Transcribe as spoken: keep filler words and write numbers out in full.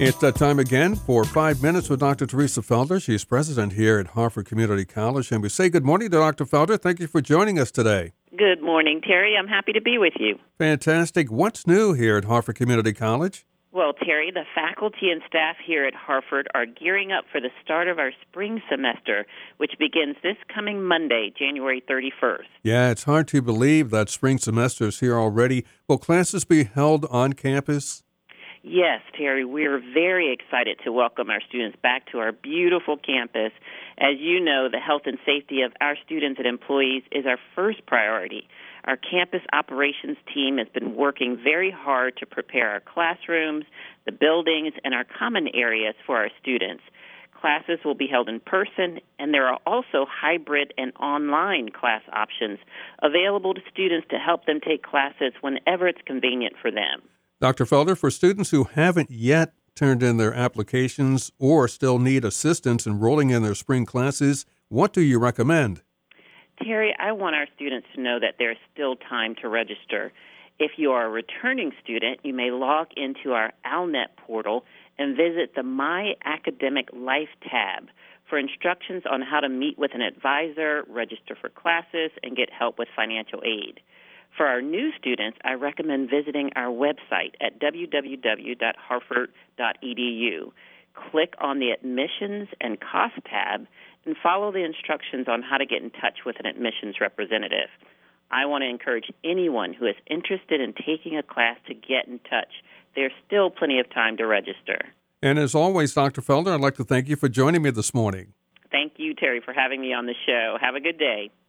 It's that time again for Five Minutes with Doctor Teresa Felder. She's president here at Harford Community College. And we say good morning to Doctor Felder. Thank you for joining us today. Good morning, Terry. I'm happy to be with you. Fantastic. What's new here at Harford Community College? Well, Terry, the faculty and staff here at Harford are gearing up for the start of our spring semester, which begins this coming Monday, January thirty-first. Yeah, it's hard to believe that spring semester is here already. Will classes be held on campus? Yes, Terry, we're very excited to welcome our students back to our beautiful campus. As you know, the health and safety of our students and employees is our first priority. Our campus operations team has been working very hard to prepare our classrooms, the buildings, and our common areas for our students. Classes will be held in person, and there are also hybrid and online class options available to students to help them take classes whenever it's convenient for them. Doctor Felder, for students who haven't yet turned in their applications or still need assistance enrolling in their spring classes, what do you recommend? Terry, I want our students to know that there's still time to register. If you are a returning student, you may log into our ALNet portal and visit the My Academic Life tab for instructions on how to meet with an advisor, register for classes, and get help with financial aid. For our new students, I recommend visiting our website at w w w dot harford dot e d u. Click on the Admissions and Cost tab and follow the instructions on how to get in touch with an admissions representative. I want to encourage anyone who is interested in taking a class to get in touch. There's still plenty of time to register. And as always, Doctor Felder, I'd like to thank you for joining me this morning. Thank you, Terry, for having me on the show. Have a good day.